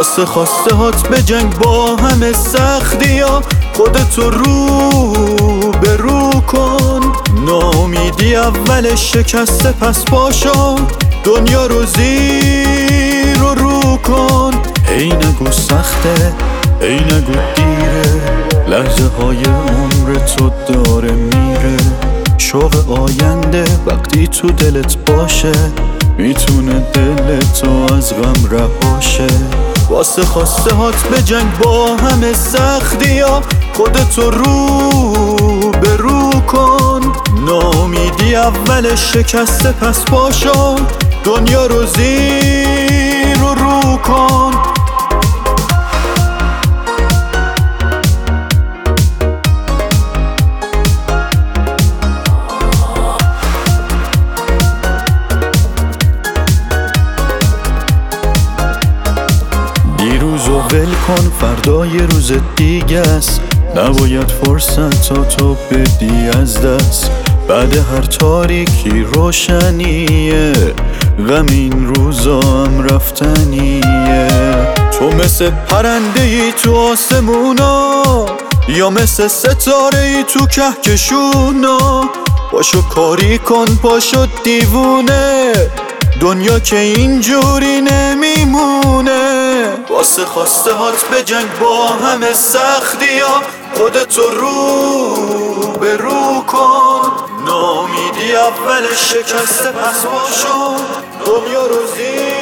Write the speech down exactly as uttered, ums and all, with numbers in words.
واسه خواسته هات به جنگ با همه سختی ها، خودتو رو به رو کن. ناامیدی اول شکسته پس پاشو، دنیا رو زیر و رو کن. ای نگو سخته، ای نگو دیره، لحظه های عمر تو داره میره. شوق آینده وقتی تو دلت باشه، میتونه دلتو از غم رهاشه. واسه خواسته هات به جنگ با همه سختی ها، خودتو رو به رو کن. ناامیدی اول شکسته پس پاشو، دنیا رو زیر و رو کن. دیروزو ول کن، فردا یه روز دیگه است. نباید فرصت تا تو بدی از دست. بعد هر تاریکی روشنیه، غم این روزا هم رفتنیه. تو مثل پرنده ای تو آسمونا، یا مثل ستاره ای تو کهکشونا. پاشو کاری کن، پاشو دیوونه، دنیا که اینجوری نمیمونه. واسه خواسته هات به جنگ با همه سختی ها، خودتو رو به رو کن. ناامیدی اول شکسته پس پاشو، دنیا رو زیر